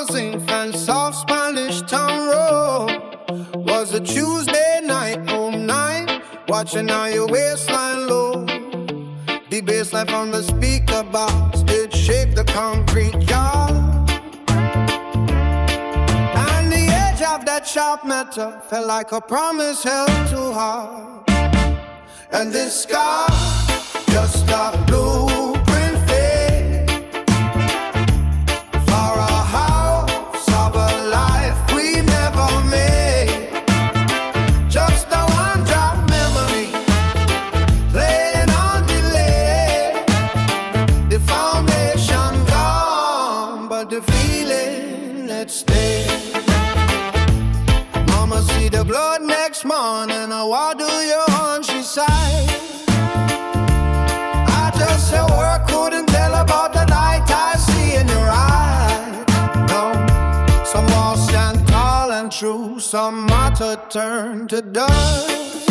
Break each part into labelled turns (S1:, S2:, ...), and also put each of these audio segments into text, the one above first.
S1: zinc fence off Spanish Town Road. Was a Tuesday night, home night, watching how your waistline low. The bassline from the speaker box did shake the concrete yard. And the edge of that sharp metal felt like a promise held too hard. And this scar, just a blueprint fade for a house of a life we never made. Just a one-drop memory playing on delay. The foundation gone, but the feeling that stayed. Mama see the blood next morning, oh, what do you want? She sighed. I just said work, couldn't tell about the light I see in your eyes. No, some walls stand tall and true, some matter turn to dust.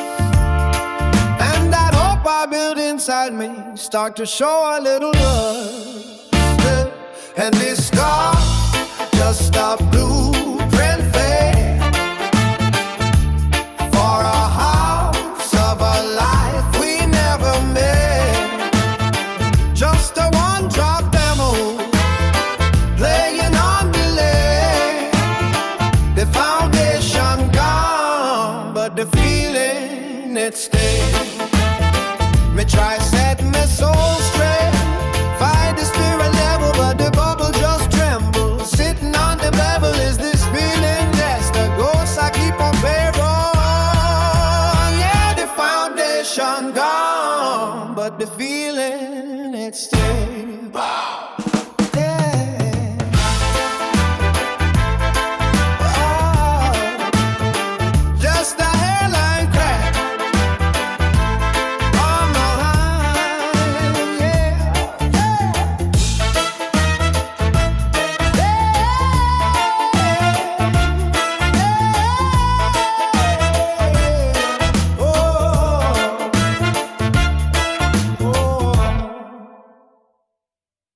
S1: And that hope I built inside me start to show a little rust. And this scar, just a blueprint fade for a house of a life we never made. Just a one-drop demo playing on delay. The foundation gone, but the feeling it stayed. Me try set me soul straight, find the spirit level, but the bubble just tremble. Sitting on the bevel, is this feeling just a ghost I keep on payroll? Yeah, the foundation gone, but the feeling it stayed. Wow.